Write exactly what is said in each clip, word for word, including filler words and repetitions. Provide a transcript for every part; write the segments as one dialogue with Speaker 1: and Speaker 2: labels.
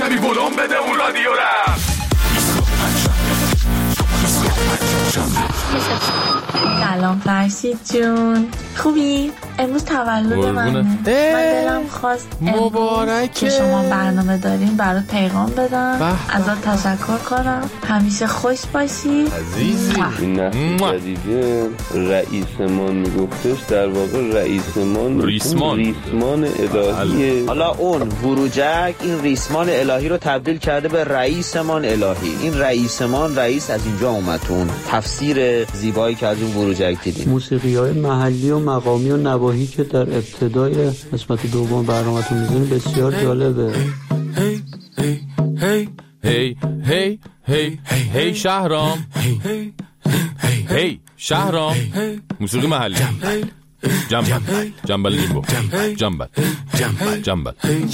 Speaker 1: ببی بلوم بده اون رادیو را.
Speaker 2: سلام فرشید جون، خوبی؟ امروز تولد منه. من دلم خواست
Speaker 3: مبارکه
Speaker 2: که شما برنامه دارین برات پیغام بدم، ازت تشکر کنم، همیشه خوش باشی
Speaker 3: عزیزی.
Speaker 4: این نحوه جدیده رئیسمان میگفتش، در واقع رئیسمان
Speaker 3: ریسمان
Speaker 4: ریسمان الهیه.
Speaker 5: حالا اون وروجک این ریسمان الهی رو تبدیل کرده به رئیسمان الهی. این رئیسمان رئیس از اینجا اومد، اون تفسیر زیبایی که از اون وروجک دیدیم.
Speaker 6: موسیقی‌های محلی و مقامی و نواحی که در ابتدای قسمت دوم برنامه‌تون می‌ذارین بسیار جالبه.
Speaker 3: هی هی هی هی هی هی هی شهرام، هی شهرام، موسیقی محلی جنبل جنبل لیمبو جنبل جنبل جنبل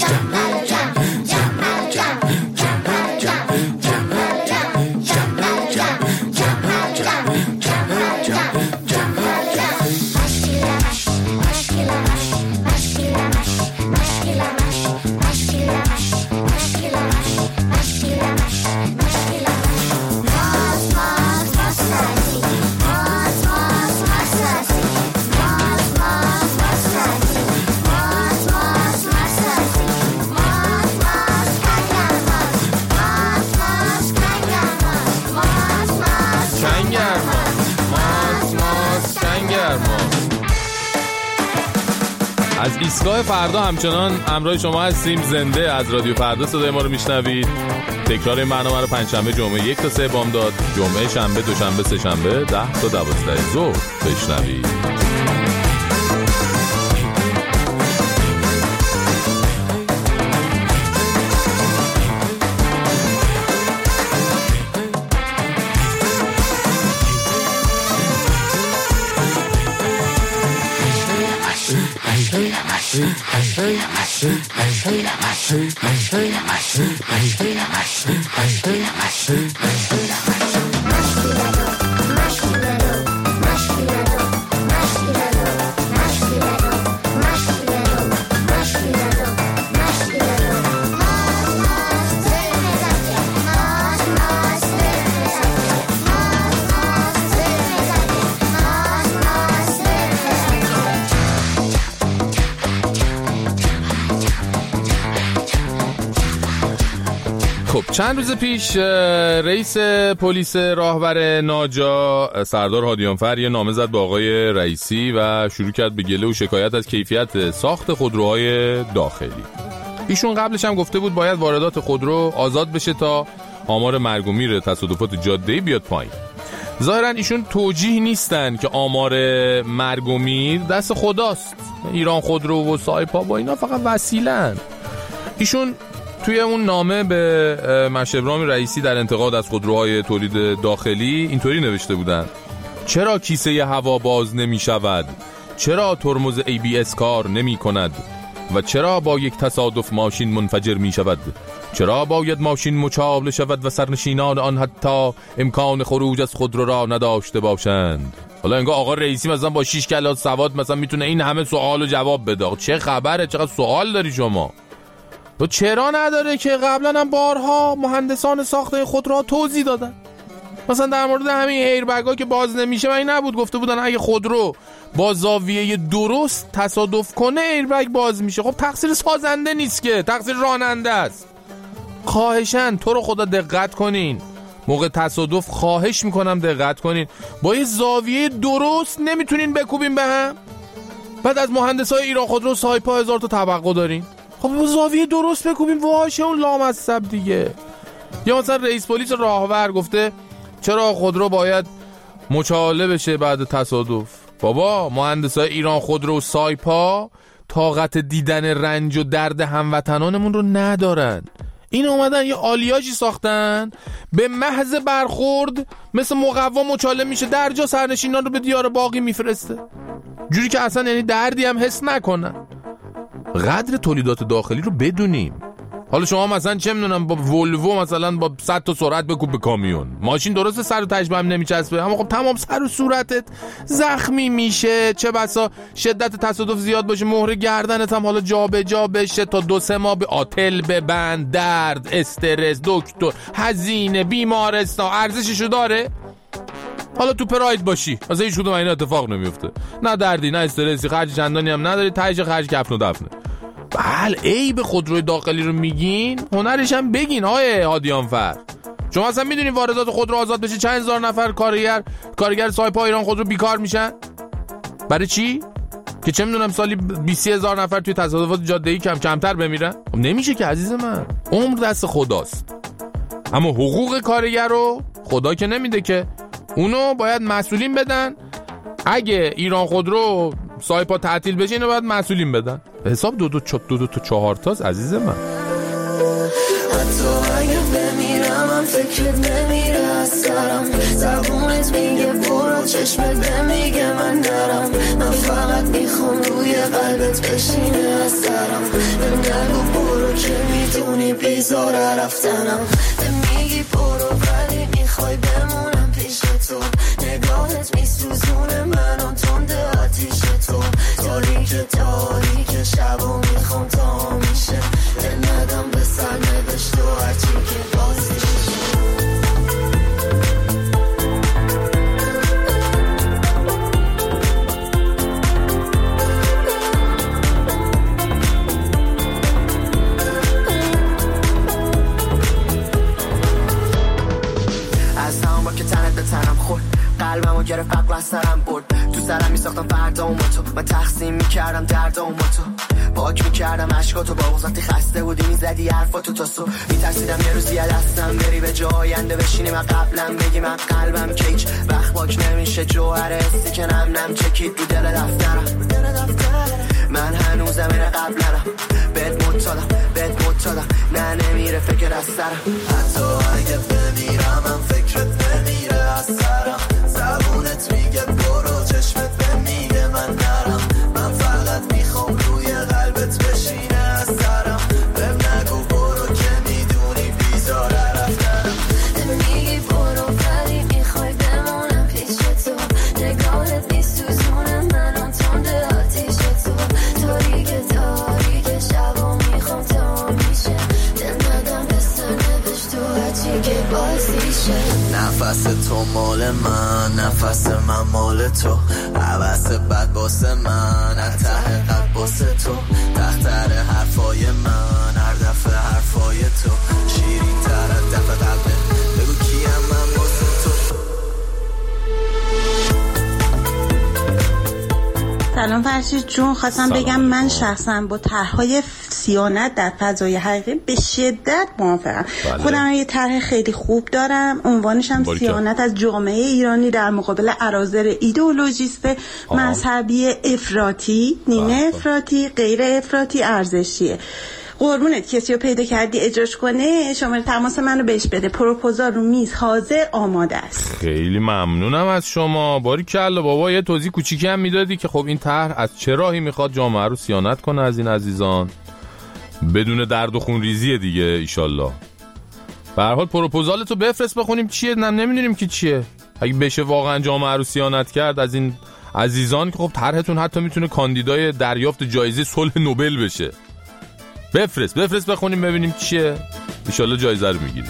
Speaker 3: از ایستگاه فردا همچنان همراه شما هستیم. زنده از رادیو فردا صدای ما رو میشنوید. تکرار این برنامه رو پنجشنبه جمعه یک تا سه بامداد، جمعه شنبه دوشنبه سه شنبه ده تا دوازده ظهر بشنوید. چند روز پیش رئیس پلیس راهور ناجا سردار هادیانفر یه نامه زد به آقای رئیسی و شروع کرد به گله و شکایت از کیفیت ساخت خودروهای داخلی. ایشون قبلش هم گفته بود باید واردات خودرو آزاد بشه تا آمار مرگ و میر تصادفات جاده‌ای بیاد پایین. ظاهرا ایشون توجیه نیستن که آمار مرگ و میر دست خداست. ایران خودرو و سایپا با اینا فقط وسیله‌ن. ایشون توی اون نامه به مشهبرام رئیسی در انتقاد از خودروهای تولید داخلی اینطوری نوشته بودن: چرا کیسه هوا باز نمی شود؟ چرا ترمز ای بی اس کار نمی کند؟ و چرا با یک تصادف ماشین منفجر می شود؟ چرا باید ماشین مچاله شود و سرنشینان آن حتی امکان خروج از خودرو را نداشته باشند؟ حالا انگار آقا رئیسی مثلا با شش کلاس سواد مثلا میتونه این همه سوال و جواب بده. چه خبره؟ چقدر سوال داری شما؟ و چرا نداره که قبلا هم بارها مهندسان ساخت این خودروها توضیح دادن. مثلا در مورد همین ایربگ‌ها که باز نمیشه من این نبود گفته بودن اگه خودرو با زاویه درست تصادف کنه ایربگ باز میشه. خب تقصیر سازنده نیست که، تقصیر راننده است. خواهشاً تو رو خدا دقت کنین موقع تصادف، خواهش میکنم دقت کنین. با یه زاویه درست نمیتونین بکوبین به هم؟ بعد از مهندسای ایران خودرو سایپا هزار تا توقع دارین. خب با زاویه درست بکوبیم واشه اون لامصب دیگه. یا مثلا رئیس پلیس راهور گفته چرا خودرو باید مچاله بشه بعد تصادف؟ بابا مهندسای ایران خودرو و سایپا طاقت دیدن رنج و درد هموطنانمون رو ندارن. این اومدن یه آلیاژی ساختن به محض برخورد مثل مقوا مچاله میشه، در جا سرنشینان رو به دیار باقی میفرسته، جوری که اصلا یعنی دردی هم حس نکنن. قدر تولیدات داخلی رو بدونیم. حالا شما مثلا چه میدونم با ولوو مثلا با صد تا سرعت بکوب به کامیون، ماشین درسته سر و تهش به هم نمیچسبه، اما خب تمام سر و صورتت زخمی میشه. چه بسا شدت تصادف زیاد باشه مهر گردنت هم حالا جا به جا بشه، تا دو سه ماه به آتل ببند، درد، استرس، دکتر، هزینه، بیمارستان، ارزششو داره؟ حالا تو پراید باشی مثلا هیچ کدوم این اتفاق نمیفته، نه دردی نه استرسی، خرج چندانی هم نداری، تهش خرج کفن و دفنه. بله عیب خودروی داخلی رو میگین، هنرش هم بگین آقای هادیانفر. شما اصلا میدونین واردات خودرو آزاد بشه چند هزار نفر کارگر کارگر سایپا ایران خودرو بیکار میشن؟ برای چی؟ که چه میدونم سالی بیست هزار نفر توی تصادفات جاده‌ای کم کمتر بمیرن؟ نمیشه که عزیز من، عمر دست خداست. اما حقوق کارگر رو خدا که نمیده که، اونو باید مسئولین بدن. اگه ایران خودرو سایپا تعطیل بشه اینو باید مسئولین بدن. حساب دو دو چ دو دو تا چهار تاست عزیز من.
Speaker 7: حتی اگه بمیرم من فکرت نمیره از سرم، زبونت میگه برو چشمت نمیگه من نرم، من فقط میخوام روی قلبت بشینه از سرم، من نگو برو که میدونی بیزاره رفتنم، میگی برو ولی میخوای بمونم پیش تو، نگاهت میسوزونه منو تنده آتیش تو، تاریک تاریک شبو میخوام تا میشه، دل ندم به سر نوشت و هرچی که بازیشه. از همون با که تنت به تنم خورد، قلبمو گرفت فقل از سرم برد، تو سرم میساختم فردا و با تو، من تقسیم میکردم درد و با تو، پاک میکردم عشقاتو با وقتی خسته بودی میزدی حرفاتو تا صبح، میترسیدم یه روزی دستم بری به جای آینده بشینی من قبلم بگی من قلبم که هیچ وقت پاک نمیشه، جوهر حسی که نم نم چکید رو دل دفترم، من هنوزم اینه قبلنم، بهت مطالم بهت مطالم، نه نمیره فکر از سرم، حتی اگه بمیرم من فکرت نمیره از سرم، زبونت میگه برو چشمت میگه من نرم، من فقط میخوام روی قلبت بشینه از سرم، بهم نگو برو که میدونی بیزاره رفتنم، میگی برو ولی میخوای بمونم پیش تو، نگاهت میسوزونه منو تنده آتیش تو، تاریک تاریک شبو میخوام تا میشه، دل ندم به سر نوشت تو هرچی که بازیشه، نفس تو مال من نفس من مال تو، حوث بد باسه من ته قد باسه تو، تختر حرفای من هر دفعه حرفای تو، شیرین تر از دفعه قلبه بگو کیم من باسه تو.
Speaker 8: سلام فرشید جون، خواستم سلام. بگم من شخصا با طرح‌های صیانت در فضای حقیقی به شدت موافقم. بله. خودم یه طرح خیلی خوب دارم، عنوانش هم صیانت از جامعه ایرانی در مقابل اراذل ایدئولوژیست مذهبی افراطی، نیمه افراطی، غیر افراطی، ارزشیه. قربونت کسی رو پیدا کردی اجراش کنه، شماره تماس منو بهش بده، پروپوزال رو میز حاضر آماده است.
Speaker 3: خیلی ممنونم از شما. باریکلا بابا، یه توضیح کوچیکی هم میدادی که خب این طرح از چه راهی میخواد جامعه رو صیانت کنه از این عزیزان بدون درد و خونریزی دیگه ایشالله. به هر حال پروپوزالتو بفرست بخونیم چیه، نه نمیدونیم که چیه. اگه بشه واقعا جامعه رو صیانت کرد از این عزیزان که خب طرحتون حتی میتونه کاندیدای دریافت جایزه صلح نوبل بشه. بفرست بفرست بخونیم ببینیم چیه، انشالله جایزه رو میگیریم.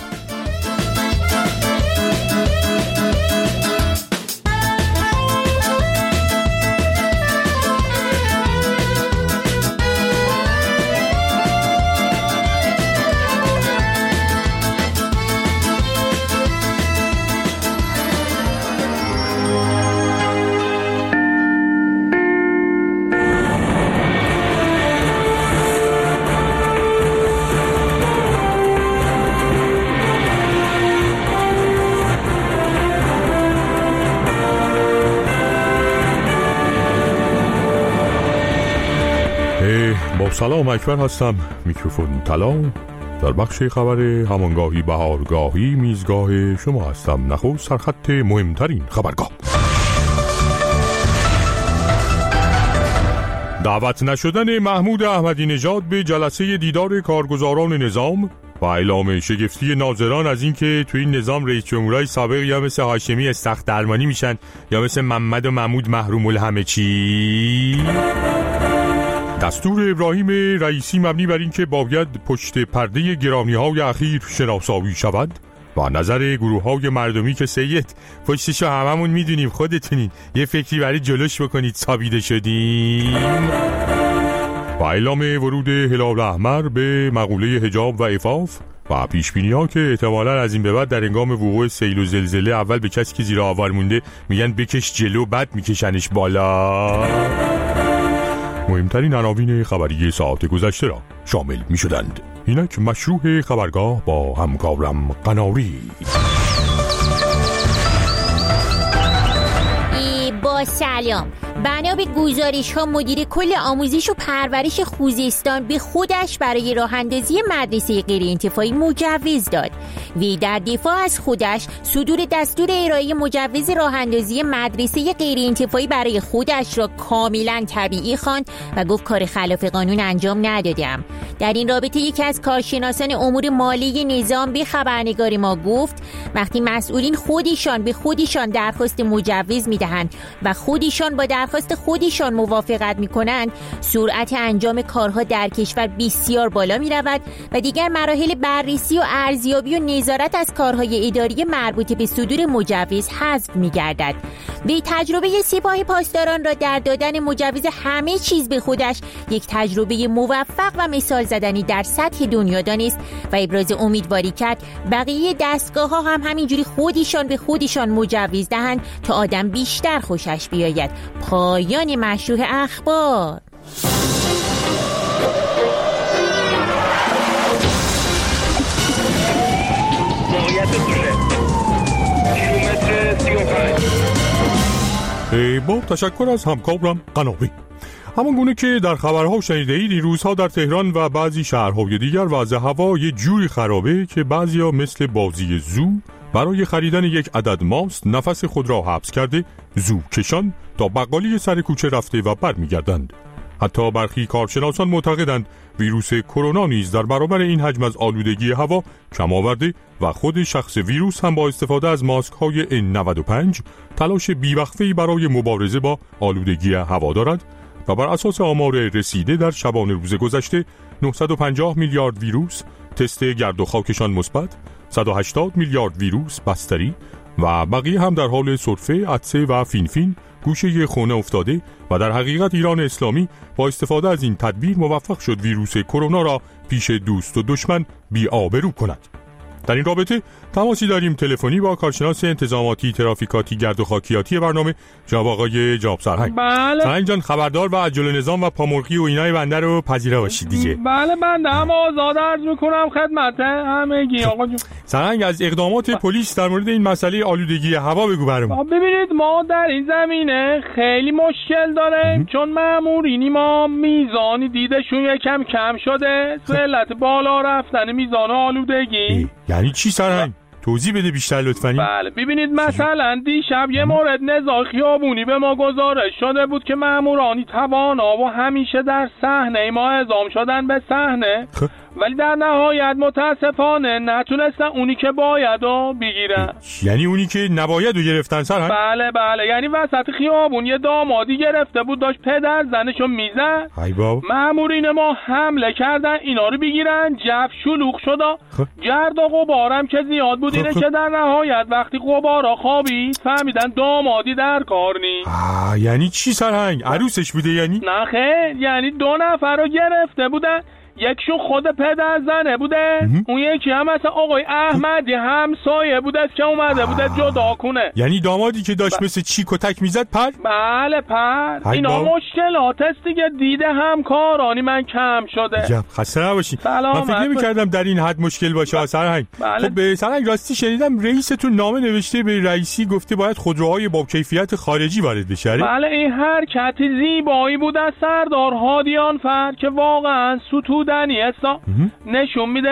Speaker 9: سلام، اکبر هستم، میکروفون طلا. در بخش خبر همانگاهی بهارگاهی میزگاه شما هستم. نخست سرخط مهمترین خبرگاه. دعوت نشدن محمود احمدی نژاد به جلسه دیدار کارگزاران نظام و اعلام شگفتی ناظران از اینکه توی این نظام رئیس جمهورای سابق یا مثل هاشمی استخر درمانی میشن یا مثل محمد و محمود محروم الهمه چی. دستور ابراهیم رئیسی مبنی بر اینکه باید پشت پرده گرانی‌های اخیر شناسایی شود و نظر گروه‌های مردمی که سید پشتشو هممون میدونیم، خودتونین یه فکری برای جلوش بکنید ثابت شدیم. و اعلام ورود هلال احمر به مقوله حجاب و عفاف و پیشبینی‌ها که احتمالاً از این به بعد در هنگام وقوع سیل و زلزله اول به کسی که زیر آوار مونده میگن بکش جلو، بعد میکشنش بالا. مهمترین عناوین خبری ساعت گذشته را شامل می‌شدند. اینک مشروع خبرگاه با همکارم قناری.
Speaker 10: با سلام. بنا به گزارش ها مدیر کل آموزش و پرورش خوزستان به خودش برای راه اندازی مدرسه غیر انتفاعی مجوز داد. وی در دفاع از خودش صدور دستور ارائه مجوز راه اندازی مدرسه غیر انتفاعی برای خودش را کاملا طبیعی خواند و گفت کار خلاف قانون انجام ندادم. در این رابطه یکی از کارشناسان امور مالی نظام به خبرنگار ما گفت وقتی مسئولین خودشان به خودشان درخواست مجوز میدهند و خودشان با درخواست خودشان موافقت میکنند، سرعت انجام کارها در کشور بسیار بالا میرود و دیگر مراحل بررسی و ارزیابی و نظارت از کارهای اداری مربوط به صدور مجوز حذف میگردد. به تجربه سپاه پاسداران را در دادن مجوز همه چیز به خودش یک تجربه موفق و مثال زدنی در سطح دنیا دانست و ابراز امیدواری کرد بقیه دستگاه ها هم همینجوری خودشان به خودشان مجوز دهند تا آدم بیشتر خوشش بیاید. پایان مشروع اخبار.
Speaker 9: با تشکر از همکارم قناری. همان گونه که در خبرها شنیده اید این روزها در تهران و بعضی شهرهای دیگر وضع هوا یه جوری خرابه که بعضیا مثل بازی زو برای خریدن یک عدد ماست نفس خود را حبس کرده زو کشان تا بقالی سر کوچه رفته و برمیگردند. حتی برخی کارشناسان معتقدند ویروس کرونا نیز در برابر این حجم از آلودگی هوا کم آورده و خود شخص ویروس هم با استفاده از ماسک های ان نود و پنج تلاش بیوقفه‌ای برای مبارزه با آلودگی هوا دارد و بر اساس آمار رسیده در شبانه روز گذشته نهصد و پنجاه میلیارد ویروس تست گرد و خاکشان مثبت، صد و هشتاد میلیارد ویروس بستری و بقیه هم در حال سرفه، عطسه و فینفین گوشه خونه افتاده و در حقیقت ایران اسلامی با استفاده از این تدبیر موفق شد ویروس کرونا را پیش دوست و دشمن بی‌آبرو کند. در این رابطه تماسی داریم تلفنی با کارشناس انتظاماتی ترافیکاتی گرد و خاکیاتی برنامه جناب آقای جاب سرهنگ.
Speaker 11: بله.
Speaker 9: سرهنگ جان خبردار و عجل نظام و پامرغی و اینای بنده رو پذیرا باشید دیگه.
Speaker 11: بله بنده هم آزاد عرض میکنم خدمت همگی آقا جون.
Speaker 9: سرهنگ از اقدامات پلیس در مورد این مسئله آلودگی هوا بگو برام.
Speaker 11: ببینید ما در این زمینه خیلی مشکل داریم چون مامورینی ما میزانی دیدشون یکم کم شده به علت بالا رفتن میزان آلودگی.
Speaker 9: یعنی چی سرهنگ؟ توضیح بده بیشتر لطفاً.
Speaker 11: بله ببینید مثلا دیشب یه مورد نزاع خیابونی به ما گزارش شده بود که مامورانی توانا و همیشه در صحنه ما اعزام شدن به صحنه ولی در نهایت متاسفانه نتونستن اونی که بایدو بگیرن.
Speaker 9: یعنی اونی که نبایدو گرفتن سرهنگ؟
Speaker 11: بله بله یعنی وسط خیابون یه دامادی گرفته بود داشت پدر زنشو میزد.
Speaker 9: ای بابا.
Speaker 11: مامورین ما حمله کردن اینا رو بگیرن، جف شلوغ شد. گرد و غبارم که زیاد بود اینه که در نهایت وقتی غبارا خوابید فهمیدن دامادی در کار نیست.
Speaker 9: آه یعنی چی سرهنگ؟ عروسش بوده یعنی؟
Speaker 11: نه خیر یعنی دو نفر رو گرفته بودن، یکشون خود پدر زنه بوده اون یکی هم مثلا آقای احمدی همسایه بوده که اومده بوده جدا کنه.
Speaker 9: یعنی دامادی که داشت ب... مثل چیک و تک میزد پر؟
Speaker 11: بله پر. اینا مشکلات است دیگه، دیده همکارانی من کم شده.
Speaker 9: عجب خسته نباشی. من فکر نمی‌کردم در این حد مشکل باشه سرهنگ.
Speaker 11: بله.
Speaker 9: خب به سرهنگ راستی شنیدم رئیستون نامه نوشته به رئیسی گفته باید خودروهای با کیفیت خارجی وارد بشه.
Speaker 11: بله این حرکت زیبایی بود از سردار هادیان فر که واقعا ستو دنی اصلا نشون میده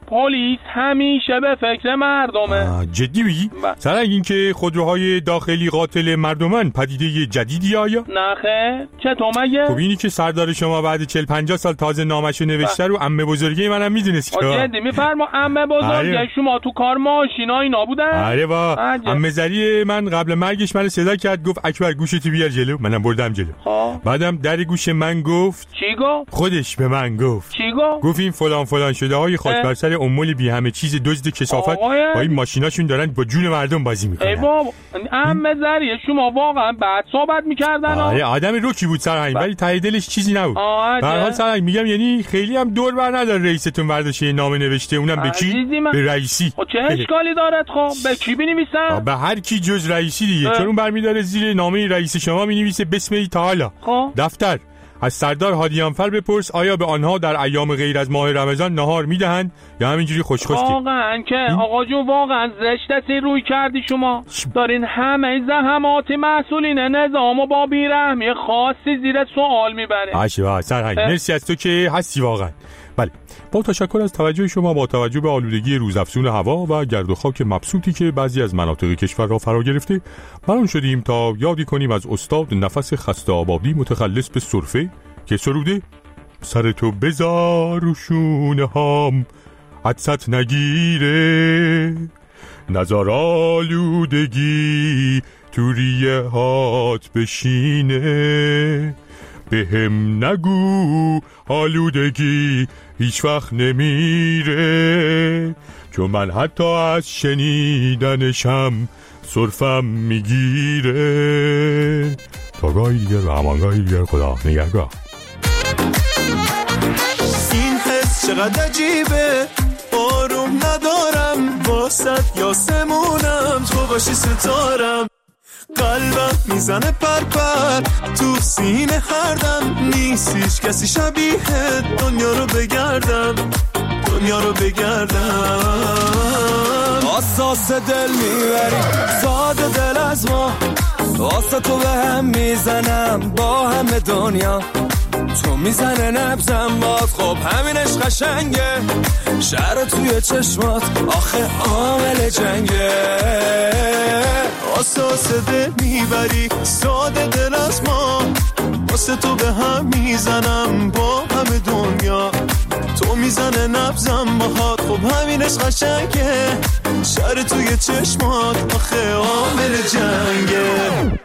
Speaker 11: پلیس همیشه به فکر مردمه.
Speaker 9: جدی میگی؟ سرنگ این که خودروهای داخلی قاتل مردمن پدیده جدیدی آیا؟
Speaker 11: نه خیر، چطور مگه؟
Speaker 9: خب اینی که سردار شما بعد چهل پنجاه سال تازه نامشو نوشته رو عمه بزرگی منم میدونست که.
Speaker 11: جدی میفرما عمه بزرگی شما تو کار ماشینا اینا بودن؟
Speaker 9: آره با عمه زری من قبل مرگش منو صدا کرد گفت اکبر گوشتو بیار جلو، منم بردم جلو. ها. بعدم در گوش من گفت
Speaker 11: چی گفت؟
Speaker 9: خودش به من گفت.
Speaker 11: چی گفت؟
Speaker 9: گفت این فلان فلان شده های خاک بر سر امول بی همه چیز دزد کثافت با این ماشیناشون دارن با جون مردم بازی میکنن.
Speaker 11: ای بابا عمه زری شما واقعا بعد صحبت میکردن.
Speaker 9: آره آدم روکی بود سرهنگ ولی ته دلش چیزی نبود. به هر حال سرهنگ میگم یعنی خیلی هم دور بر نداره رئیستون ورداشه نامه نوشته اونم به کی؟ به رئیسی.
Speaker 11: خب چه اشکالی دارد خب به کی بنویسم؟
Speaker 9: به هر کی جز رئیسی دیگه چون اون برمی‌داره زیر نامه رئیس شما می‌نویسه بسم تعالی. دفتر از سردار هادیانفر بپرس آیا به آنها در ایام غیر از ماه رمضان نهار میدهند یا همینجوری خوش خوش؟
Speaker 11: واقعا که آقا جون واقعا زشته روی کردی شما. دارین همه زحمات مسئولین نظامو با بیرحمی خاصی زیر سوال میبره.
Speaker 9: آشه سرهنگ مرسی از تو که هستی واقعا. بله با تشکر از توجه شما با توجه به آلودگی روزافزون هوا و گرد و خاک مبسوطی که بعضی از مناطق کشور را فرا گرفته برام شدیم تا یادی کنیم از استاد نفس خسته آبادی متخلص به سرفه که سروده سر تو بذار رو شونه هام عدست نگیره نزار آلودگی تو ریه هات بشینه به هم نگو آلودگی هیچ وقت نمیره چون من حتی از شنیدنشم سرفم میگیره. تا گاهی دیگر و همانگاهی دیگر خدا نگهدار.
Speaker 12: این حس چقدر عجیبه آروم ندارم واسط یاسمونم تو باشی ستارم قلبم میزنه پرپر تو سینه هر دم نیست هیچ کسی شبیه دنیا رو بگردم دنیا رو بگردم آساس دل میبری ساده دل از ما واسه تو به هم میزنم با همه دنیا تو میزنه نبزم باد خب همینش قشنگه شهر توی چشمات آخه عامل جنگه آساس دل میبری ساده دل از ما واسه تو به هم میزنم با همه دنیا تو میزنه نبزم باهات خب همینش قشنگه شهر توی چشمات آخه عامل جنگه.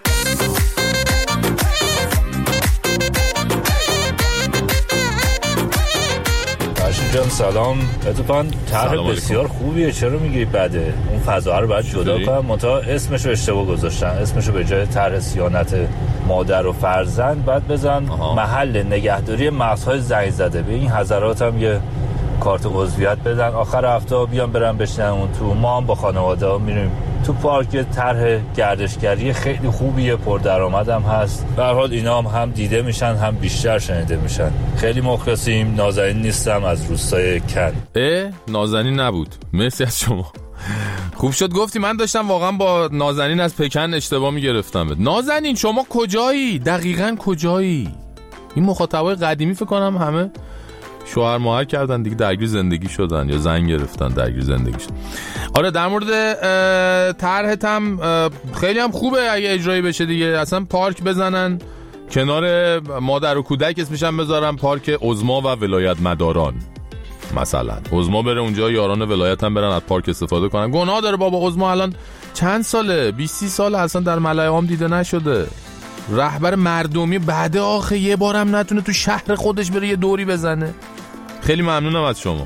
Speaker 13: جان سلام. اتفاقا طرح بسیار خوبیه چرا میگی بده؟ اون فضا رو باید جدا کنم منتها اسمشو اشتباه گذاشتن. اسمشو به جای طرح صیانت مادر و فرزند بعد بزن محل نگهداری مغزهای زنگ زده. به این حضرات هم یه کارت عضویت بدن آخر هفته بیان برن بشنن اون تو. ما هم با خانواده ها میریم تو پارک. طرح گردشگری خیلی خوبیه پردرآمد هم هست. به هر حال اینا هم هم دیده میشن هم بیشتر شنیده میشن. خیلی مخلصیم. نازنین نیستم از روستای کن.
Speaker 3: اه نازنین نبود. مرسی از شما. خوب شد گفتی من داشتم واقعا با نازنین از پکن اشتباه میگرفتم. نازنین شما کجایی؟ دقیقاً کجایی؟ این مخاطبای قدیمی فکر کنم همه شوهر ماهر کردن دیگه درگیر زندگی شدن یا زن گرفتن درگیر زندگی شدن. آره در مورد طرحت هم خیلی هم خوبه اگه اجرایی بشه دیگه. اصلا پارک بزنن کنار مادر و کودک اسمش هم بذارن پارک عظما و ولایت مداران. مثلا عظما بره اونجا یاران ولایت هم برن از پارک استفاده کنن. گناه داره بابا عظما الان چند ساله بیست ساله اصلا در ملایام دیده نشده. رهبر مردمی بعد آخه یه بارم نتونه تو شهر خودش بره یه دوری بزنه. خیلی ممنونم از شما.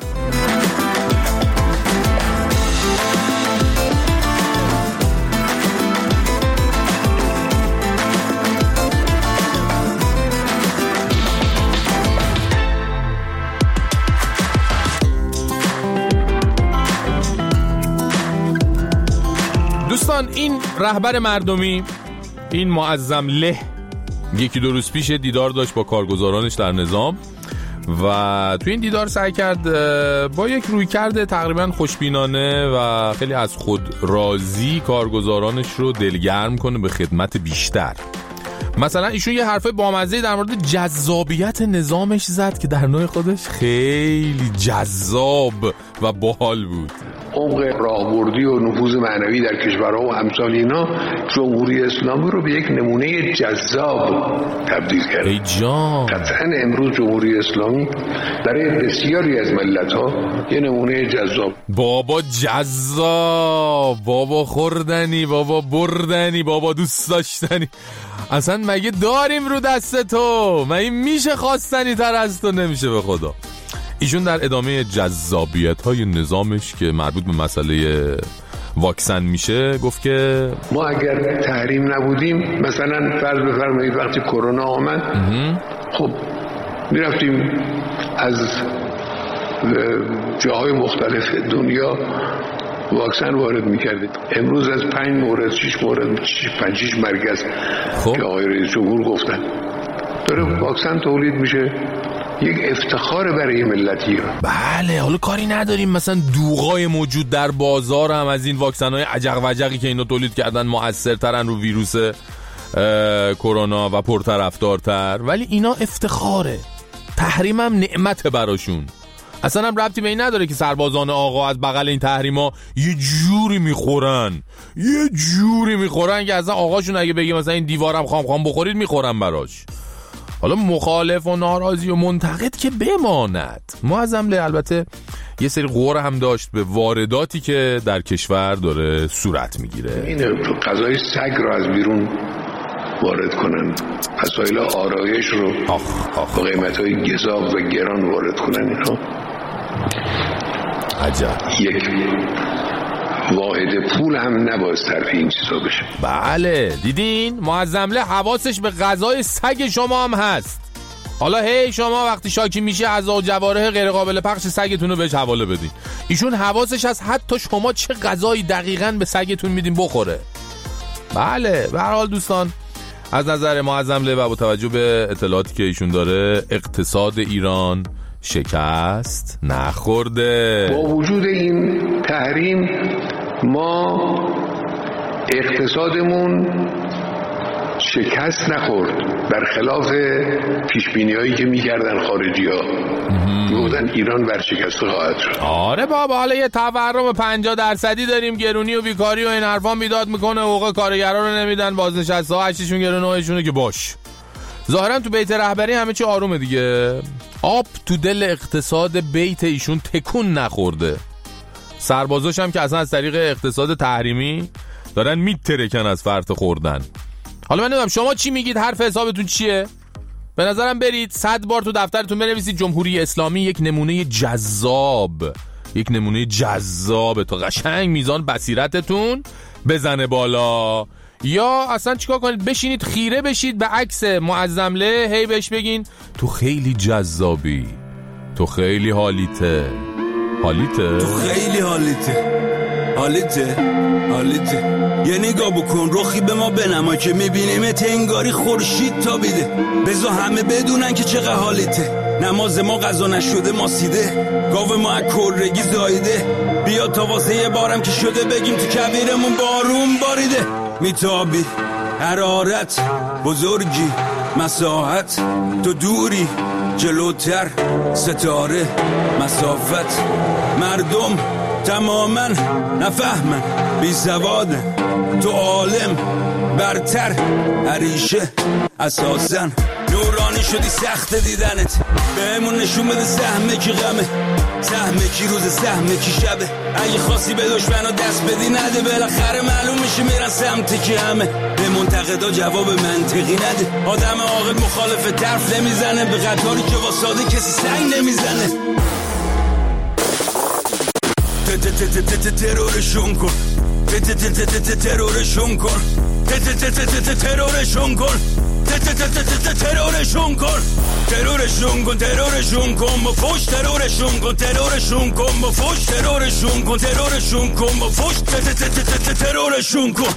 Speaker 3: دوستان این رهبر مردمی این معظم له یکی دو روز پیش دیدار داشت با کارگزارانش در نظام و تو این دیدار سعی کرد با یک رویکرد تقریبا خوشبینانه و خیلی از خود راضی کارگزارانش رو دلگرم کنه به خدمت بیشتر. مثلا ایشون یه حرفای بامزه‌ای در مورد جذابیت نظامش زد که در نوع خودش خیلی جذاب و باحال بود.
Speaker 14: عمق راهبردی و نفوذ معنوی در کشورها و امثال اینا جمهوری اسلامی رو به یک نمونه جذاب تبدیل کرد.
Speaker 3: ای جان،
Speaker 14: قطعاً امروز جمهوری اسلامی برای بسیاری از ملت‌ها یه نمونه جذاب.
Speaker 3: بابا جذاب، بابا خوردنی، بابا بردنی، بابا دوست داشتنی. اصلا مگه داریم رو دست تو؟ مگه میشه خواستنی تر از تو؟ نمیشه به خدا. ایشون در ادامه جذابیت‌های نظامش که مربوط به مسئله واکسن میشه گفت که
Speaker 14: ما اگر تحریم نبودیم، مثلا فرض بفرمایید وقتی کرونا آمد، خب میرفتیم از جاهای مختلف دنیا واکسن وارد میکردیم. امروز از پنج مورد شش مورد پنج شش مرکز که آقای رئیس جمهور گفتن داره واکسن تولید میشه. یک افتخار برای ملتیه.
Speaker 3: بله، حالا کاری نداریم مثلا دوغای موجود در بازار هم از این واکسن‌های عجق وجقی که اینا تولید کردن مؤثرترن رو ویروس کرونا و پرطرفدارتر، ولی اینا افتخاره. تحریم هم نعمت براشون. اصلا هم ربطی به این نداره که سربازان آقا از بغل این تحریما یه جوری میخورن یه جوری میخورن که اصلا آقاشون اگه بگه مثلا این دیوارم خام خام بخورید میخورن براش. حالا مخالف و ناراضی و منتقد که بماند. معظم البته یه سری غور هم داشت به وارداتی که در کشور داره صورت میگیره.
Speaker 14: این غذای سگ رو از بیرون وارد کنن، وسایل آرایش رو
Speaker 3: آخ آخ.
Speaker 14: با قیمت‌های گزاف و گران وارد کنن. اینا
Speaker 3: عجب.
Speaker 14: یک واحد پول هم نباید صرف این چیزا بشه.
Speaker 3: بله دیدین معظمله حواسش به غذای سگ شما هم هست. حالا هی شما وقتی شاکی میشه اعضا و جوارح غیر قابل پخش سگتون رو بهش حواله بدین. ایشون حواسش هست حتی شما چه غذایی دقیقاً به سگتون میدین بخوره. بله به هر حال دوستان، از نظر معظمله و با توجه به اطلاعاتی که ایشون داره، اقتصاد ایران شکست نخورده.
Speaker 14: با وجود این تحریم ما اقتصادمون شکست نخورد، برخلاف پیشبینی‌هایی که می‌کردن خارجی‌ها. میگفتن ایران ورشکسته خواهد شد.
Speaker 3: آره بابا، حالا یه تورم پنجاه درصدی داریم، گرونی و بیکاری و این حرفا میداد میکنه، حقوق کارگرا رو نمیدن، بازنشسته ها هشتشون گرونه هشونه که باش. ظاهرا تو بیت رهبری همه چی آرومه دیگه. آب تو دل اقتصاد بیت ایشون تکون نخورده. سربازاش هم که اصلا از طریق اقتصاد تحریمی دارن میترکن از فرط خوردن. حالا من نمیدونم شما چی میگید، حرف حسابتون چیه؟ به نظرم برید صد بار تو دفترتون بنویسید جمهوری اسلامی یک نمونه جذاب، یک نمونه جذاب تا قشنگ میزان بصیرتتون بزنه بالا. یا اصلا چیکار کنید، بشینید خیره بشید به عکس معظمله، هی بهش بگین تو خیلی جذابی، تو خیلی حالیته حالیته
Speaker 15: تو خیلی حالیته حالیته حالیته. یه نگاه بکن رخی به ما بنما که میبینیمت انگاری خورشید تابیده. بذار همه بدونن که چقدر حالیته. نماز ما قضا نشده ما سیده، گاو ما از کرگی زایده. بیا تا واسه یه بارم که شده بگیم تو کبیرمون بارون باریده. میتابی حرارت بزرگی مساحت، تو دوری جلوتر ستاره مسافت. مردم تماما نفهمن بی سوادن، تو عالم برتر عریشه اساسن. نورانی شدی سخت دیدنت، بهمون نشون بده سهمه کی غمه، سهمه کی روز سهمه کی شبه. اگه خاصی به دشمنو دست بدی نده، بالاخره معلوم میشه میرن سمت کی همه. به منتقدا جواب منطقی نده، آدم عاقل مخالف طرف نمیزنه، به قطاری که واساده کسی سنگ نمیزنه. ترورشون کن ترورشون کن ترورشون کن ترورشون کن ترورشون کن ترورشون کن با فوش ترورشون کن ترورشون کن با فوش ترورشون کن ترورشون کن با فوش ترورشون کن.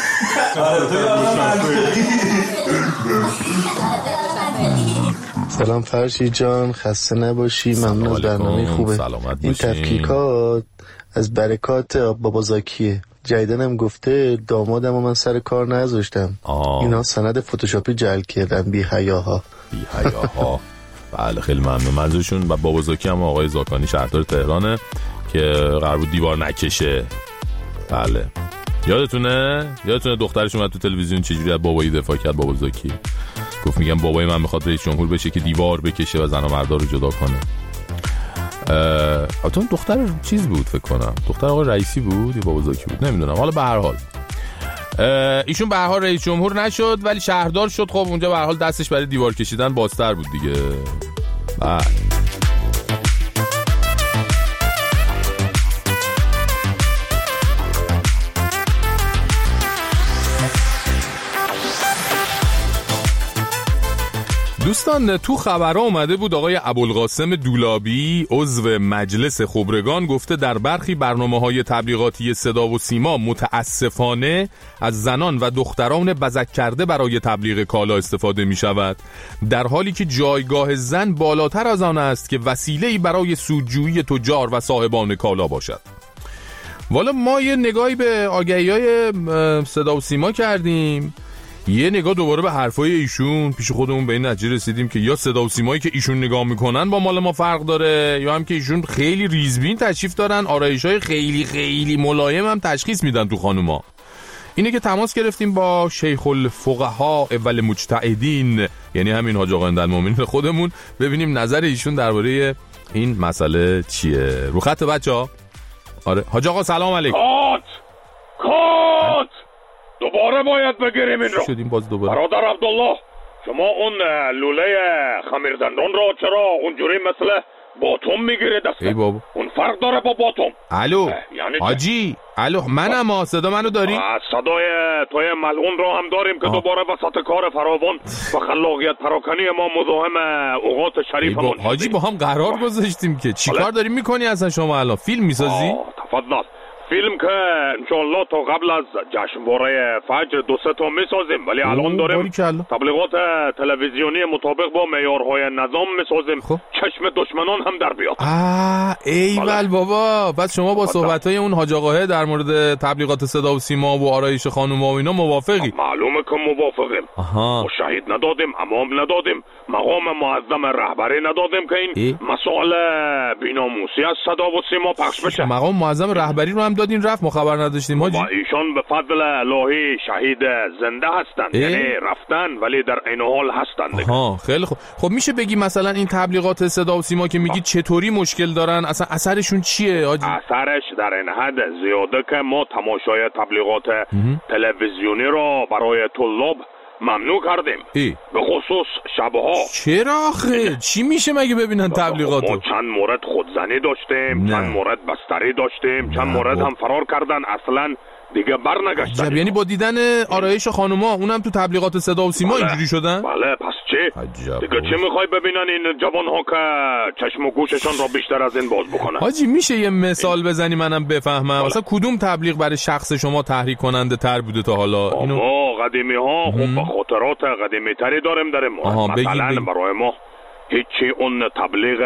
Speaker 16: سلام فرشی جان، خسته نباشی، ممنون از برنامه خوبه. این تفکیکات از برکات بابا زاکیه. جیدنم گفته دامادم و من سر کار نذاشتم.
Speaker 3: آه.
Speaker 16: اینا سند فتوشاپی جعل کردن، بی حیاها
Speaker 3: بی حیاها. بله خیلی ممنون. منظورشون و بابا زاکی هم آقای زاکانی شهردار تهرانه که قرار بود دیوار نکشه. بله یادتونه یادتونه دخترش اومد تو تلویزیون چجوری از بابایی دفاع کرد. بابا زاکی گفت میگم بابای من میخواد رئیس جمهور بشه که دیوار بکشه و زن و مردا رو جدا کنه. البته دختر چیز بود فکر کنم، دختر آقای رئیسی بود یا بابا زاکی بود نمیدونم. حالا به هر حال ایشون به هر حال رئیس جمهور نشد ولی شهردار شد. خب اونجا به هر حال دستش برای دیوار کشیدن بازتر بود دیگه. بله دوستان تو خبرها اومده بود آقای ابوالقاسم دولابی عضو مجلس خبرگان گفته در برخی برنامه‌های تبلیغاتی صدا و سیما متاسفانه از زنان و دختران بزک کرده برای تبلیغ کالا استفاده می شود، در حالی که جایگاه زن بالاتر از آن است که وسیله‌ای برای سودجویی تجار و صاحبان کالا باشد. والا ما یه نگاهی به آگهی‌های صدا و سیما کردیم، یه نگاه دوباره به حرفای ایشون، پیش خودمون به این نتیجه رسیدیم که یا صدا و سیمایی که ایشون نگاه میکنن با مال ما فرق داره، یا هم که ایشون خیلی ریزبین تشریف دارن، آرایش‌های خیلی خیلی ملایم هم تشخیص میدن تو خانوما. اینه که تماس گرفتیم با شیخ الفقها اول مجتهدین، یعنی همین حاج آقا اندالمومنین خودمون، ببینیم نظر ایشون درباره این مسئله چیه. رو خط بچه‌ها. آره حاج آقا سلام علیکم.
Speaker 1: کات کات دوباره باید بگیریم این رو.
Speaker 3: شدیم باز دوباره.
Speaker 1: برادر عبدالله شما اون لوله خمیردندان را چرا اونجوری مثل باتوم میگیره دسته؟
Speaker 3: ای بابا
Speaker 1: اون فرق داره با باتوم.
Speaker 3: الو
Speaker 1: یعنی
Speaker 3: حاجی الو منم ها، صدا منو داری؟
Speaker 1: صدای توی ملعون را هم داریم که آه. دوباره وسط کار فراوان و خلاقیت پراکنی ما مزاحم اوقات شریفمون.
Speaker 3: حاجی با هم قرار گذاشتیم که چیکار داریم میکنی اصلا شما الان؟ فیلم میسازی؟
Speaker 1: تفضل. فیلم که انشالله تا قبل از جشنواره فجر دو سه تا میسازیم، ولی الان داریم تبلیغات تلویزیونی مطابق با معیارهای نظام میسازیم. خب. چشم دشمنان هم در بیاد.
Speaker 3: آه ایول بابا. بعد شما با صحبت‌های اون حاج آقاه در مورد تبلیغات صدا و سیما و آرایش خانوما و اینا موافقی؟
Speaker 1: معلومه که موافقیم. ما شهید ندادیم، امام ندادیم، مقام معظم رهبری ندادیم که این ای؟ مسائل بی‌ناموسی از صدا و سیما پخش بشه.
Speaker 3: مقام معظم رهبری رو هم دادین رفت، ما خبر نداشتیم حاجی.
Speaker 1: ایشان به فضل الهی شهید زنده هستند، یعنی رفتن ولی در عین حال هستند.
Speaker 3: ها خیلی خوب. خب میشه بگی مثلا این تبلیغات صدا و سیما که میگی چطوری مشکل دارن؟ اصلا اثرشون چیه حاجی؟
Speaker 1: اثرش در این حد زیاده که ما تماشای تبلیغات تلویزیونی را برای طلاب ممنوع کردیم. ای. به خصوص شبها.
Speaker 3: چرا آخه؟ چی میشه مگه ببینن تبلیغاتو؟
Speaker 1: ما چند مورد خودزنی داشتیم، نه. چند مورد بستری داشتیم، چند مورد هم فرار کردن، اصلا دیگه بر نگشتن.
Speaker 3: یعنی با دیدن آرایش خانوما اونم تو تبلیغات صدا و سیما
Speaker 1: بله.
Speaker 3: اینجوری شدن؟
Speaker 1: بله پس چی؟ دیگه چی میخوای ببینن این جوانها که چشم و گوششان را بیشتر از این باز بکنن؟
Speaker 3: حاجی میشه یه مثال بزنی منم بفهمم؟ مثلا کدوم تبلیغ برای شخص شما تحریک کننده تر بوده تا حالا؟
Speaker 1: اینو ما قدیمی ها خب خاطرات قدیمی تری داریم داریم. مثلا بگیم بگیم. برای ما هیچی اون تبلیغ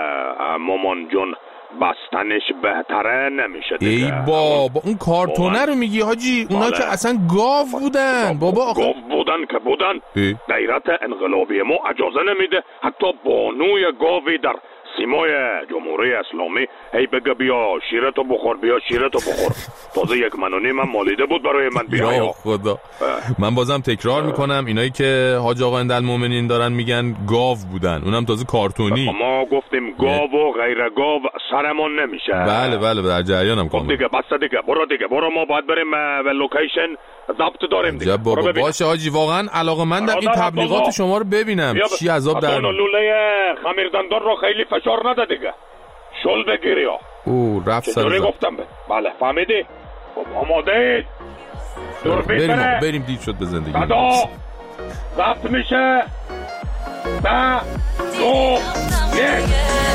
Speaker 1: مامان جون بستنش بهتره نمیشه دیگه.
Speaker 3: ای بابا اون کارتونه رو میگی حاجی؟ اونا بله. که اصلا گاو بودن بابا. آخه
Speaker 1: گاو بودن که بودن. غیرت انقلابی ما اجازه نمیده حتی بانوی گاوی در سیمای جمهوری اسلامی هی بگه بیا شیرتو بخور، بیا شیرتو بخور. تازه یک من و نیم هم مالیده بود برای من. بیا
Speaker 3: یا خدا اه. من بازم تکرار میکنم اینایی که حاج آقا اندالمومنین دارن میگن گاو بودن، اونم تازه کارتونی.
Speaker 1: ما گفتیم گاو و غیر گاو سرمون نمیشه.
Speaker 3: بله بله در جریانم کنم.
Speaker 1: خب دیگه بس دیگه برو دیگه برو، ما باید بریم و لوکیشن ضبط داریم دیگه.
Speaker 3: بابا باشه حاجی واقعا علاقه‌مندم این تبلیغات شما رو ببینم. چی عذاب در
Speaker 1: لوله خمیردندان رو خیلی فشار نده دیگه، شل بگیری ها.
Speaker 3: او رفت سر
Speaker 1: چطوری گفتم به؟ بله فهمیدی؟ خب آماده دوربین
Speaker 3: بریم
Speaker 1: بره.
Speaker 3: بریم دید شد به زندگی.
Speaker 1: صدا ضبط میشه. ده دو یک.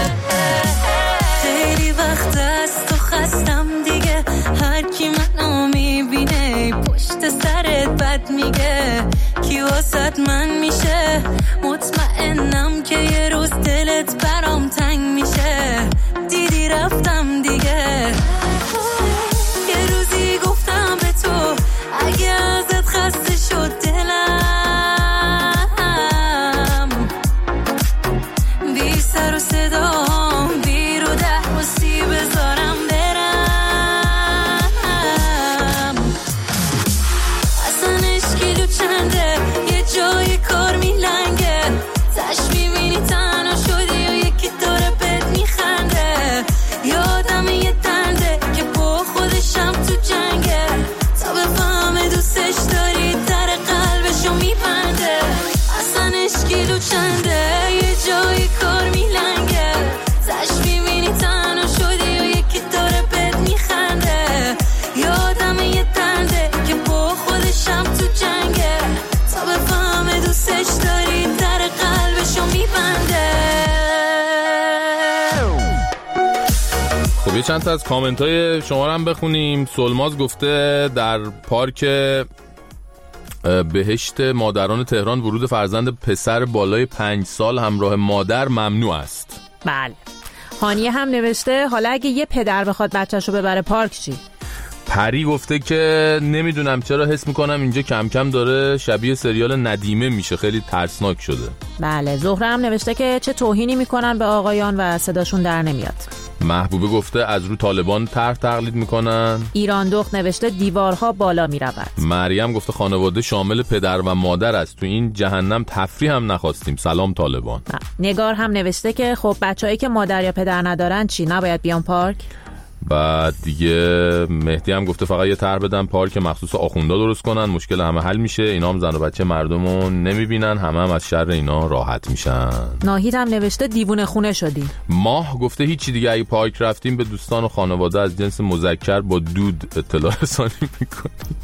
Speaker 17: خیلی وقت است تو خستم دیگه، هر کی منو میبینه پشت سرت بد میگه، کی واسط من میشه؟ مطمئنم که یه روز دلت برام تنگ میشه. دیدی رفتم دیگه، یه روزی گفتم
Speaker 3: خب یه چند تا از کامنت های شما رو هم بخونیم. سلماز گفته در پارک بهشت مادران تهران ورود فرزند پسر بالای پنج سال همراه مادر ممنوع است.
Speaker 18: بله. هانیه هم نوشته حالا اگه یه پدر بخواد بچه‌شو ببره پارک چی؟
Speaker 3: پری گفته که نمیدونم چرا حس میکنم اینجا کم کم داره شبیه سریال ندیمه میشه، خیلی ترسناک شده.
Speaker 18: بله. زهره هم نوشته که چه توهینی میکنن به آقایان و صداشون در نمیاد.
Speaker 3: محبوبه گفته از رو طالبان طرح تقلید میکنن.
Speaker 18: ایران دخت نوشته دیوارها بالا میرود.
Speaker 3: مریم گفته خانواده شامل پدر و مادر است، تو این جهنم تفریح هم نخواستیم، سلام طالبان.
Speaker 18: نگار هم نوشته که خب بچه‌ای که مادر یا پدر ندارن چی، نباید بیان پارک؟
Speaker 3: بعد دیگه مهدی هم گفته فقط یه طرح بدن پارک مخصوص آخوندا درست کنن، مشکل همه حل میشه، اینا هم زن و بچه مردمو نمیبینن، همه هم از شر اینا راحت میشن.
Speaker 18: ناهید هم نوشته دیوونه خونه شدیم.
Speaker 3: ماه گفته هیچی دیگه، اگه پارک رفتیم به دوستان و خانواده از جنس مذکر با دود اطلاع رسانی میکنیم.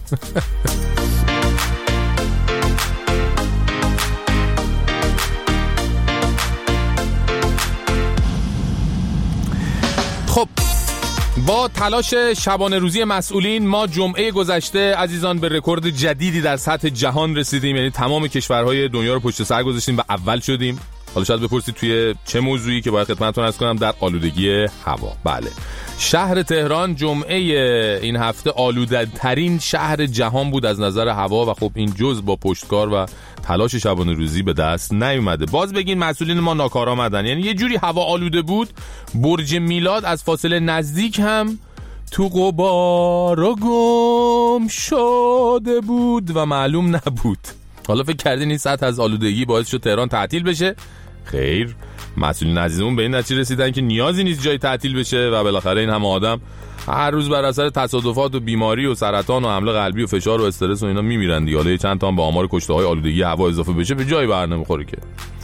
Speaker 3: خب با تلاش شبانه روزی مسئولین ما جمعه گذشته عزیزان به رکورد جدیدی در سطح جهان رسیدیم، یعنی تمام کشورهای دنیا رو پشت سر گذاشتیم و اول شدیم. حالا شاید بپرسید توی چه موضوعی که باید خدمتتون عرض کنم، در آلودگی هوا. بله، شهر تهران جمعه این هفته آلوده ترین شهر جهان بود از نظر هوا و خب این جز با پشتکار و تلاش شبانه روزی به دست نیومده. باز بگین مسئولین ما ناکارآمدن، یعنی یه جوری هوا آلوده بود برج میلاد از فاصله نزدیک هم تو غبار و گم شده بود و معلوم نبود. حالا فکر کردین این سطح از آلودگی باعث شد تهران تعطیل بشه؟ خیر، مسئولین عزیزمون به این نتیجه رسیدن که نیازی نیست جای تعطیل بشه و بالاخره این همه آدم هر روز بر اثر تصادفات و بیماری و سرطان و حمله قلبی و فشار و استرس و اینا میمیرن دیگه. حالا چند تا هم به آمار کشته‌های آلودگی هوا اضافه بشه به جای بر نمیخوره که.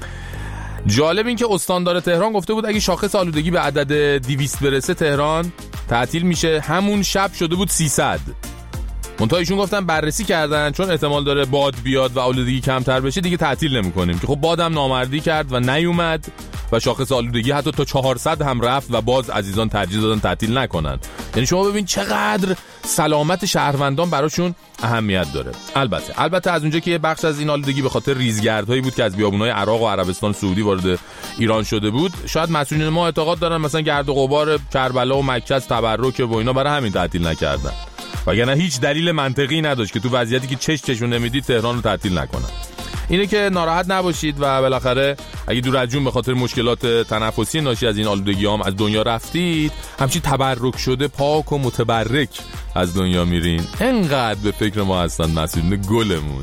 Speaker 3: جالب این که استاندار تهران گفته بود اگه شاخص آلودگی به عدد دویست برسه تهران تعطیل میشه. همون شب شده بود سیصد. منتها ایشون گفتن بررسی کردن چون احتمال داره باد بیاد و آلودگی کمتر بشه دیگه تعطیل نمی‌کنیم، که خب بادم نامردی کرد و نیومد و شاخص آلودگی حتی تا چهارصد هم رفت و باز عزیزان ترجیح دادن تعطیل نکنن. یعنی شما ببین چقدر سلامت شهروندان براشون اهمیت داره. البته البته از اونجا که یه بخش از این آلودگی به خاطر ریزگردهایی بود که از بیابون‌های عراق و عربستان سعودی وارد ایران شده بود، شاید مسئولین ما اعتقاد دارن مثلا گرد و غبار کربلا و مکه از تبرک و اینا برای همین تعطیل نکردن، وگرنه هیچ دلیل منطقی نداشت که تو وضعیتی که چش چشون نمیدید تهران رو تعطیل نکنن. اینه که ناراحت نباشید و بالاخره اگه دور از جون به خاطر مشکلات تنفسی ناشی از این آلودگی هم از دنیا رفتید، همچین تبرک شده پاک و متبرک از دنیا میرین. انقدر به فکر ما هستن مسئولین گلمون.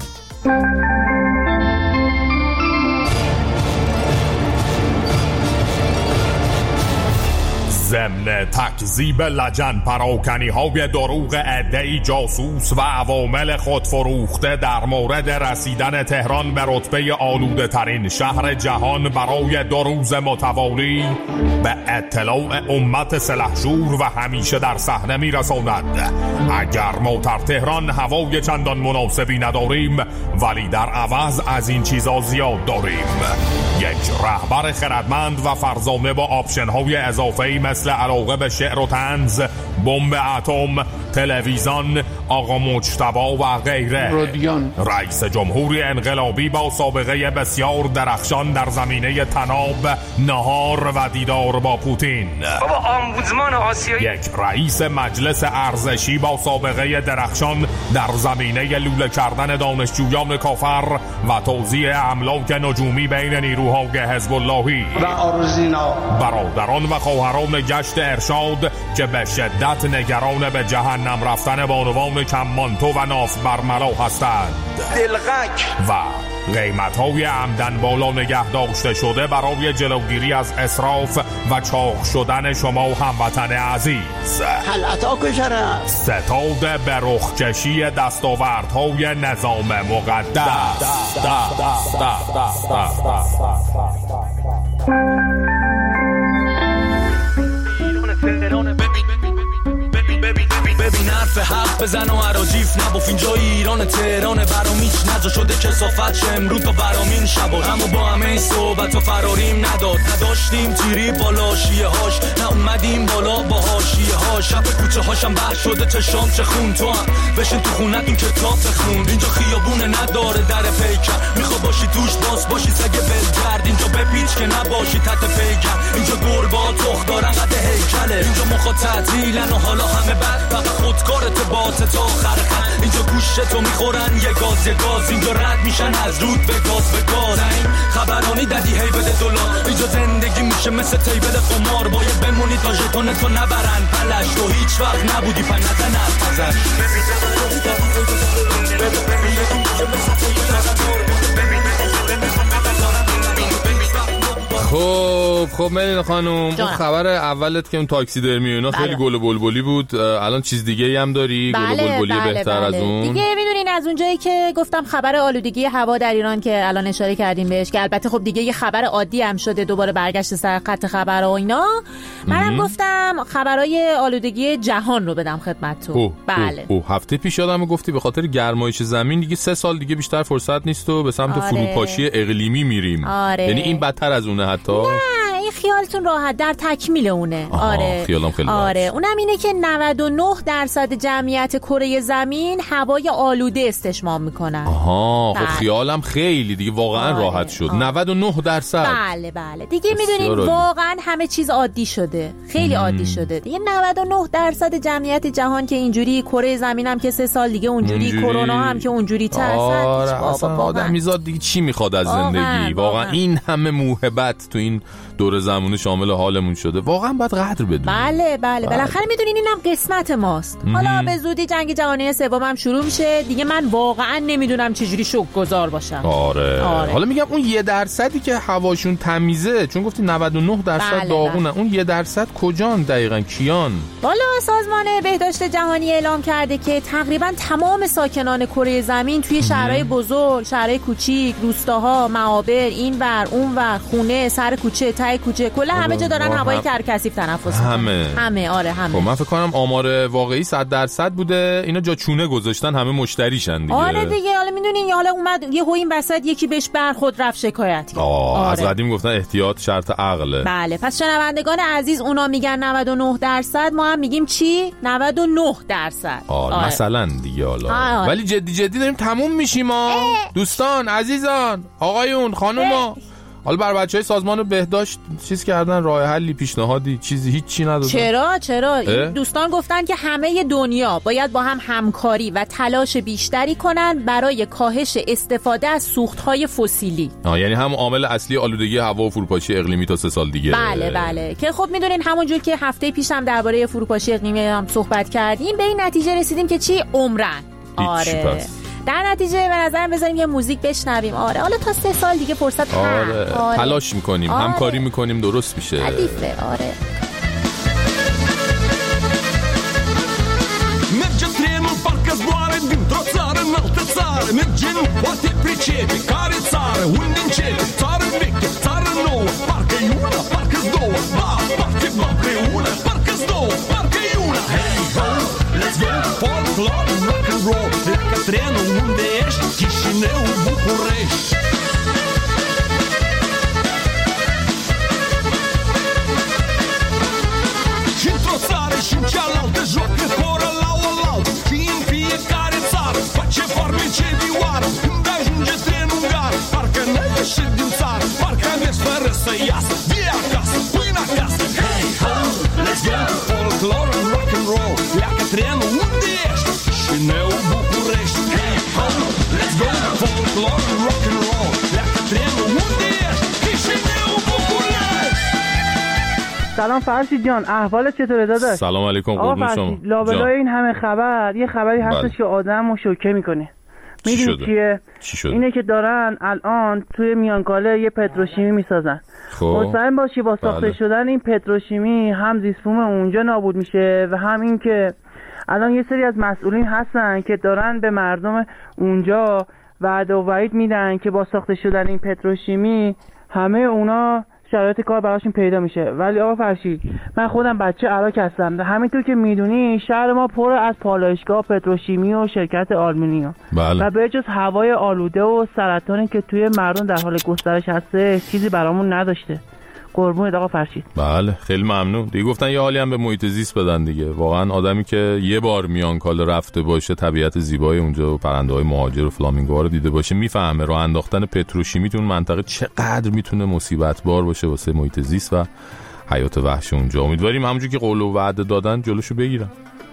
Speaker 19: ضمن تکذیب لجن پراکنی های دروغ عده‌ای جاسوس و عوامل خودفروخته در مورد رسیدن تهران به رتبه آلوده ترین شهر جهان برای دو روز متوالی به اطلاع امت سلحشور و همیشه در صحنه میرساند. اگر ما در تهران هوای چندان مناسبی نداریم ولی در عوض از این چیزا زیاد داریم. یک رهبر خردمند و فرزانه با آپشن های اضافه‌ای مثل علاقه به شعر و طنز، بمب اتم، تلویزیون، آقا مجتبی و غیره. رادیان. رئیس جمهوری انقلابی با سابقه بسیار درخشان در زمینه تناب، نهار و دیدار با پوتین.
Speaker 20: بابا آمبودسمان آسیایی.
Speaker 19: یک رئیس مجلس ارزشی با سابقه درخشان در زمینه لوله کردن دانشجویان کافر و توزیع املاک نجومی بین نیروهای حزب اللهی.
Speaker 20: و آرزینا.
Speaker 19: برادران و خواهران گشت ارشاد که به شدت نگران به جهنم رفتن بانوان کمانتو و ناف برملا هستند.
Speaker 20: دلغک.
Speaker 19: و قیمت‌های عمدن بالا نگه داشته شده برای جلوگیری از اسراف و چاق شدن شما و هموطن عزیز.
Speaker 20: حلعتا کشرم.
Speaker 19: ستاد به رخکشی دستاوردهای نظام مقدس.
Speaker 15: ببین حرف
Speaker 21: حق بزن و عراجیف نبوف. اینجا ایران تهران برام هیچ نجا شده کسافت شه امروز تا برامین شبا. اما با همه این صحبت و فراریم نداد، نداشتیم تیری بالا شیه هاش، نه اومدیم بالا با حاشیه هاش. شب کوچه هاشم بحث شده چشام چه خون. تو هم بشین تو خونت این کتاب بخون. اینجا خیابونه نداره در پیکر، میخوا باشی توش باز باشی سگ بلگرد. اینجا بپیچ که نباشی تحت پیکر. اینجا گربا تخ دارن قد هیکله. اینجا مخا تعطیلن و حالا همه بد، فقط خودکارت بات تا آخر خط. اینجا گوشتو میخورن یه گاز یه گاز. اینجا رد میشن از رود به گاز به گاز. این خبرانی دادی هی بده دلار. اینجا زندگی میشه مثل تیبل قمار، باید بمونی تا ژتونتو نبرن پلش. تو هیچ وقت نبودی پن نزن حرف ازش.
Speaker 3: خب خب ملینا خانم، خبر اولت که اون تاکسی درمی اینا خیلی گل و بلبلی بود. الان چیز دیگه ای هم داری؟
Speaker 18: بله،
Speaker 3: گل و بلبلی
Speaker 18: بله،
Speaker 3: بهتر
Speaker 18: بله.
Speaker 3: از اون
Speaker 18: دیگه میدونین از اونجایی که گفتم خبر آلودگی هوا در ایران که الان اشاره کردیم بهش، که البته خب دیگه یه خبر عادی هم شده، دوباره برگشت سر خط خبرها و اینا. منم گفتم خبرای آلودگی جهان رو بدم خدمتتون. بله
Speaker 3: اوه اوه. هفته پیش یادم گفتی به خاطر گرمایش زمین دیگه سه سال دیگه بیشتر فرصت نیست و به سمت
Speaker 18: آره.
Speaker 3: فروپاشی اقلیمی میریم.
Speaker 18: آره.
Speaker 3: یعنی این بدتر از اونه حتی.
Speaker 18: نه این خیالتون راحت، در تکمیل اونه. آره
Speaker 3: خیالم خیلی
Speaker 18: آره راحت. اونم اینه که نود و نه درصد جمعیت کره زمین هوای آلوده استشمام میکنن.
Speaker 3: آها خب خیالم خیلی دیگه واقعا آره. راحت شد. آره. نود و نه درصد.
Speaker 18: بله بله دیگه میدونین واقعا همه چیز عادی شده، خیلی مم. عادی شده دیگه. نود و نه درصد جمعیت جهان که اینجوری، کره زمین هم که سه سال دیگه اونجوری، کرونا هم که اونجوری ترسن.
Speaker 3: آره اصلا آدمیزاد دیگه چی میخواد از زندگی؟ واقعا, واقعا. این همه موهبت تو این دور زمونه شامل حالمون شده، واقعا باید قدر بدونیم.
Speaker 18: بله بله بالاخره میدونین اینم قسمت ماست. مم. حالا به زودی جنگ جهانی سوم هم شروع میشه دیگه. من واقعا نمیدونم چجوری شکرگزار باشم.
Speaker 3: آره. آره حالا میگم اون یه درصدی که هواشون تمیزه، چون گفتی نود و نه درصد بله داغونه، اون یه درصد کجان دقیقاً؟ کیان؟
Speaker 18: والا سازمان بهداشت جهانی اعلام کرده که تقریبا تمام ساکنان کره زمین توی شهرهای بزرگ، شهرهای کوچیک، روستاها، معابر، اینور اونور، خونه، سر کوچه، ته کوچه، کلا همه جا دارن هوای کرکسیف تنفس میکنن. همه همه آره همه.
Speaker 3: خب من فکر کنم آمار واقعی صد درصد بوده. اینا جا چونه گذاشتن، همه مشتریشن دیگه.
Speaker 18: آره دیگه. حالا میدونین حالا اومد یه هویم وسط یکی بهش برخورد رفت شکایت کرد.
Speaker 3: آره. از قدیم گفتن احتیاط شرط عقله.
Speaker 18: بله پس شنوندگان عزیز اونا میگن نود و نه درصد، ما هم میگیم چی؟ نود و نه درصد.
Speaker 3: آره, آره. مثلا دیگه حالا آره. ولی جدی جدی داریم تموم میشیم ها دوستان عزیزان آقایون خانوما. حالا بر بچهای سازمان بهداشت چیز کردن، راه حلی، پیشنهادی، چیزی هیچی ندادن.
Speaker 18: چرا چرا دوستان گفتن که همه دنیا باید با هم همکاری و تلاش بیشتری کنن برای کاهش استفاده از سوختهای فسیلی.
Speaker 3: آه یعنی هم عامل اصلی آلودگی هوا و فروپاشی اقلیمی تا سه سال دیگه.
Speaker 18: بله بله که خب میدونین همونجور که هفته پیشم درباره فروپاشی اقلیمی هم صحبت کردیم، به این نتیجه رسیدیم که چی؟ عمرن. آره در نتیجه به نظرم بذاریم یه موزیک بشنویم. آره حالا تا سه سال دیگه فرصت
Speaker 3: آره. هم آره. تلاش میکنیم آره. همکاری میکنیم درست میشه.
Speaker 18: حدیثه آره.
Speaker 12: Trenul unde ești, Chișinău, București. Și într-o țară și în cealaltă joacă horă la oaltă. Și în fiecare țară face farmece vioară. Când ajunge trenul în gară, parcă n-ai ieșit din țară, parcă a mers fără să iasă. De acasă, până acasă. Hey ho, let's go, folklore and rock and roll. Pleacă trenul unde ești, Chișinău, București. Folklore and rock and roll. Pleacă trenul unde ești, Chișinău, București.
Speaker 22: سلام فرشید جان، احوالت چطوره داداش؟
Speaker 3: سلام علیکم قربون شما.
Speaker 22: لابلای این همه خبر یه خبری هستش که آدمو شوکه میکنه. میدونی چیه؟
Speaker 3: چی شده؟
Speaker 22: اینه که دارن الان توی میانکاله یه پتروشیمی میسازن. مطمئن باشی با ساخته بله. شدن این پتروشیمی هم زیست‌بوم اونجا نابود میشه و هم این که الان یه سری از مسئولین هستن که دارن به مردم اونجا وعده و وعید میدن که با ساخته شدن این پتروشیمی همه اونا شرایط کار براشون پیدا میشه. ولی آقا فرشید من خودم بچه عراق هستم، همینطور که میدونی شهر ما پر از پالایشگاه پتروشیمی و شرکت آلومینیوم
Speaker 3: بله.
Speaker 22: و به جز هوای آلوده و سرطانی که توی مردم در حال گسترش هسته چیزی برامون نداشته. قربونت آقا فرشید.
Speaker 3: بله خیلی ممنون. دیگه گفتن یه حالی هم به محیط زیست بدن دیگه. واقعا آدمی که یه بار میانکال رفته باشه، طبیعت زیبای اونجا و پرنده‌های مهاجر و فلامینگوها رو دیده باشه، میفهمه راه انداختن پتروشیمی تو اون منطقه چقدر میتونه مصیبت بار باشه واسه محیط زیست و حیات وحش اونجا. امیدواریم همونجوری که قول و وعده دادن جلوشو بگیرن.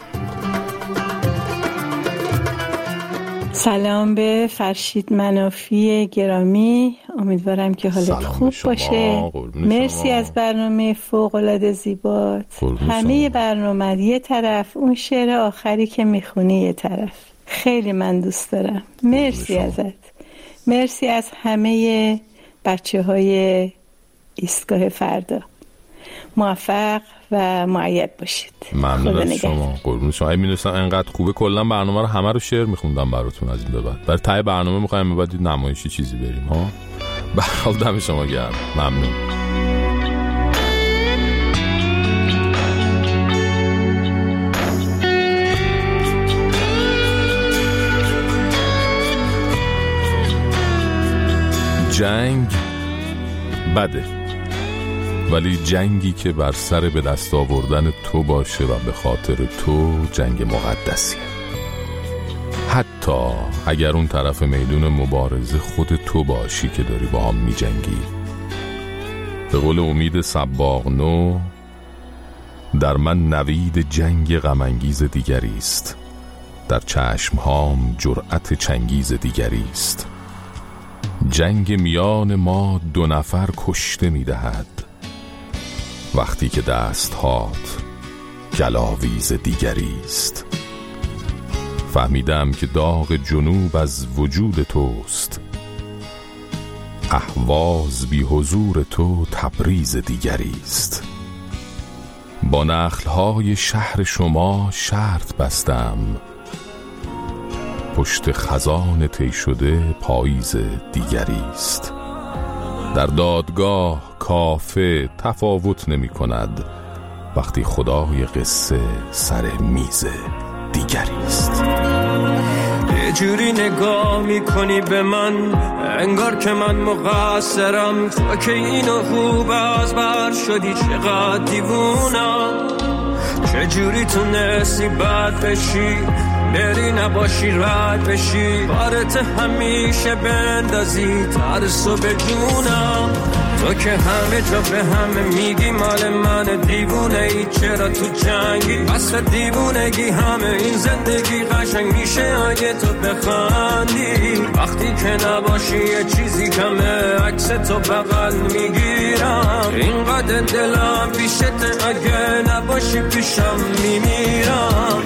Speaker 2: سلام به فرشید منافی گرامی، امیدوارم که حالت خوب باشه. مرسی شما. از برنامه فوق‌العاده زیبات. همه برنامه یه طرف، اون شعر آخری که میخونی یه طرف. خیلی من دوست دارم. مرسی ازت. مرسی از همه بچه های ایستگاه فردا. موفق و معید باشید.
Speaker 3: ممنون از شما. قربون شما. اگه می‌دونستم انقدر خوبه کلا برنامه رو همه رو شعر می‌خوندم براتون از این به بعد. برای ته برنامه می‌خوایم بعد نمایشی چیزی بریم ها. به حال دم شما گرم. ممنون. جنگ بده، ولی جنگی که بر سر به دست آوردن تو باشه و به خاطر تو جنگ مقدسیه. حتی اگر اون طرف میدون مبارزه خود تو باشی که داری با هم می جنگی. به قول امید سباقنو، در من نوید جنگ غم‌انگیز دیگری است، در چشمهام جرأت چنگیز دیگری است. جنگ میان ما دو نفر کشته می دهد، وقتی که دست هات گلاویز دیگری است. فهمیدم که داغ جنوب از وجود توست، اهواز بی حضور تو تبریز دیگری است. با نخلهای شهر شما شرط بستم، پشت خزان طی شده پاییز دیگری است. در دادگاه کافه تفاوت نمی کند، وقتی خدای قصه سر میز دیگری است.
Speaker 4: یه جوری نگاه میکنی به من انگار که من مقصرم، تو که اینو خوب از بر شدی چقدر دیوونم. چه جوری تونستی بد بشی بری نباشی رد بشی، بارت همیشه بندازی ترسو به جونم. تو که همه جا به همه میگی مال من دیوونه ای، چرا تو جنگی بس دیوونگی؟ همه این زندگی قشنگ میشه اگه تو بخندی، وقتی که نباشی یه چیزی کمه عکس تو بغل میگیرم. اینقدر دلم پیشت اگه نباشی پیشم میمیرم.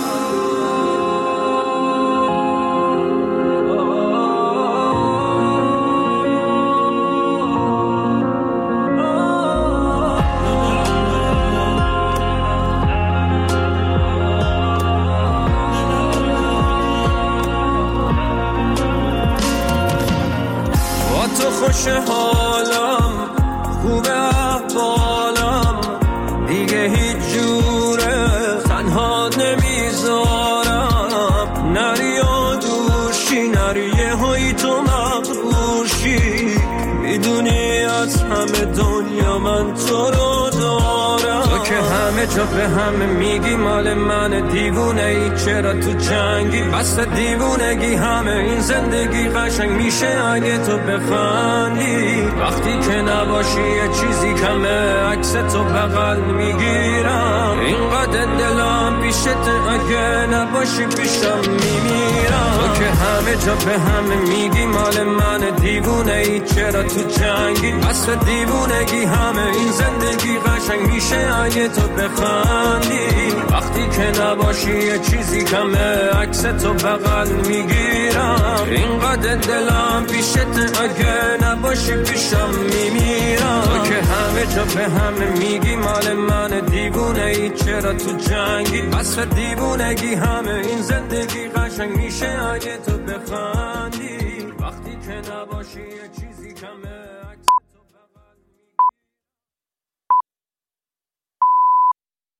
Speaker 4: خوش حالم خوب احوالم دیگه هیچ جوره تنها نمیذارم، نری و دوشی نری یه هایی تو مغروشی، میدونی از همه دنیا من تو رو دارم. تو که همه جا به همه میگی مال من دیوونه ای، چرا تو جنگی بس دیوونگی؟ همه این زندگی قشنگ میشه اگه تو بخندی، وقتی که نباشی یه چیزی کمه عکس تو بغل میگیرم. اینقدر دلم پیشت اگه نباشی پیشم میمیرم. تو که همه جا به همه میگی مال من دیوونه ای، چرا تو جنگی بس دیوونگی؟ همه این زندگی قشنگ میشه اگه تو بخندی، وقتی که نباشی یه چیزی کمه عکس تو بغل میگیرم. اینقدر دلم پیشت اگه نباشی پیشم میمیرم. تو که همه جا به همه میگی مال من دیوونه ای، چرا تو جنگی بس دیوونگی؟ همه این زندگی قشنگ میشه اگه تو بخندی، وقتی که نباشی یه چیزی کمه